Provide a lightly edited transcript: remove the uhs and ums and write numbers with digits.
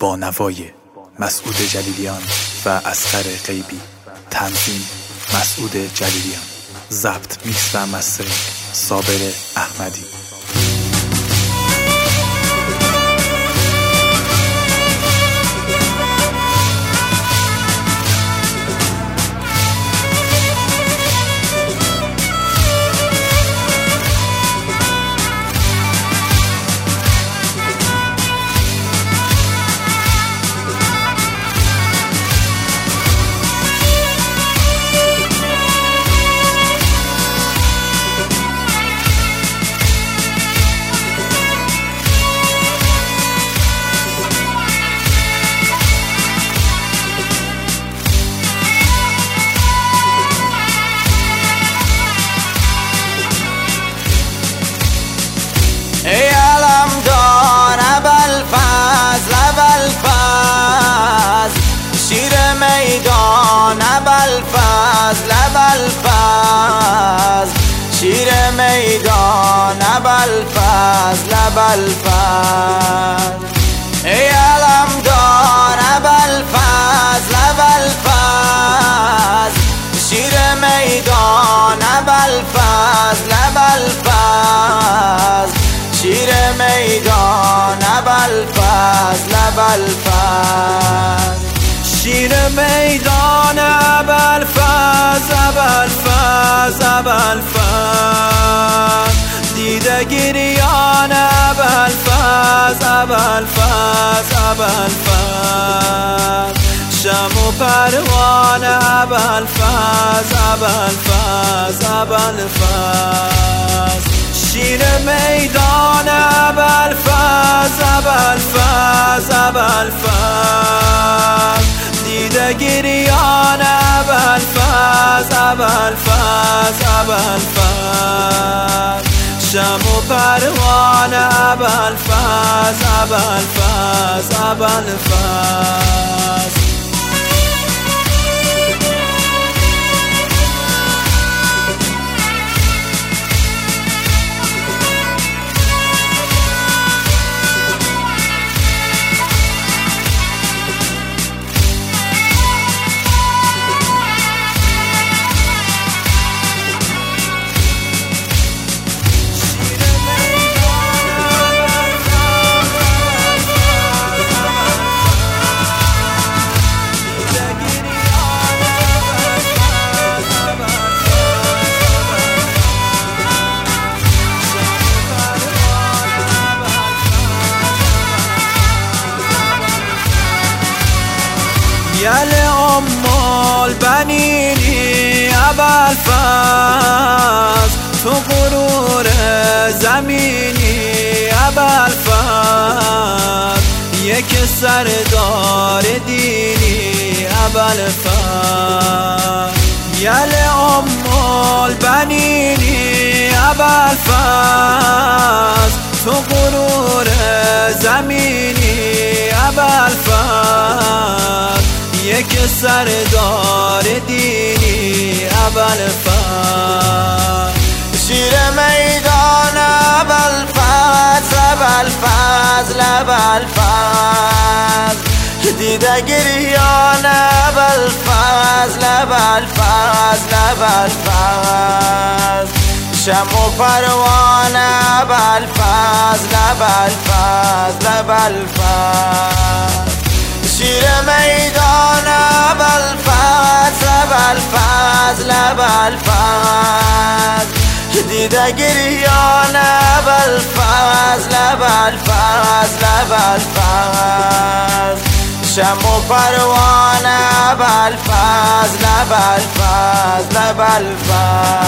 با نوای مسعود جلیلیان و اصغر غیبی. تنظیم مسعود جلیلیان. ضبط میکس و مسترینگ صابر احمدی. ای علمدار ابوالفضل ابوالفضل، شیر میدان ابوالفضل ابوالفضل، شیر میدان ابوالفضل ابوالفضل. ای علمدار ابوالفضل ابوالفضل، شیر میدان ابوالفضل ابوالفضل، شیر میدان ابوالفضل ابوالفضل، شیر میدان ابوالفضل ابوالفضل ابوالفضل، دیده گریان ابوالفضل ابوالفضل ابوالفضل، شم و پروانه ابوالفضل ابوالفضل ابوالفضل، شیر میدان ابوالفضل ابوالفضل ابوالفضل، دیده گریان ابوالفضل ابوالفضل ابوالفضل، شم و پروانه ابوالفضل ابوالفضل ابوالفضل. یل ام البنینی ابوالفضل، تو غرور زمینی ابوالفضل، یک سردار دینی ابوالفضل. یل ام البنینی ابوالفضل، تو غرور زمینی ابوالفضل، یک سردار دینی ابوالفضل، شیر میدان ابوالفضل ابوالفضل ابوالفضل، دیده گریان ابوالفضل ابوالفضل ابوالفضل، شم و پروانه ابوالفضل ابوالفضل ابوالفضل، شیر میدان ابوالفضل ابوالفضل ابوالفضل، دیده گریان ابوالفضل ابوالفضل ابوالفضل، شم و پروانه ابوالفضل ابوالفضل ابوالفضل.